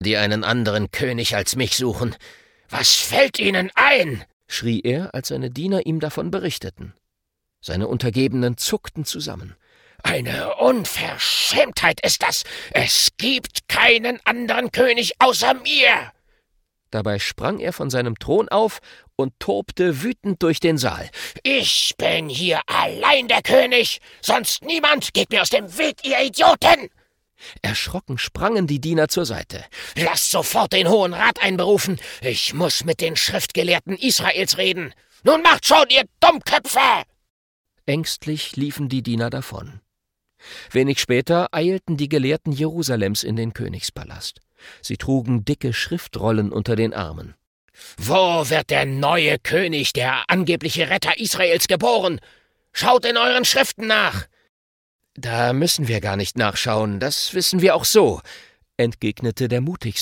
die einen anderen König als mich suchen. Was fällt ihnen ein?« schrie er, als seine Diener ihm davon berichteten. Seine Untergebenen zuckten zusammen. »Eine Unverschämtheit ist das! Es gibt keinen anderen König außer mir!« Dabei sprang er von seinem Thron auf und tobte wütend durch den Saal. »Ich bin hier allein der König! Sonst niemand! Geht mir aus dem Weg, ihr Idioten!« Erschrocken sprangen die Diener zur Seite. »Lasst sofort den Hohen Rat einberufen! Ich muss mit den Schriftgelehrten Israels reden! Nun macht schon, ihr Dummköpfe!« Ängstlich liefen die Diener davon. Wenig später eilten die Gelehrten Jerusalems in den Königspalast. Sie trugen dicke Schriftrollen unter den Armen. »Wo wird der neue König, der angebliche Retter Israels, geboren? Schaut in euren Schriften nach!« »Da müssen wir gar nicht nachschauen, das wissen wir auch so«, entgegnete der mutigste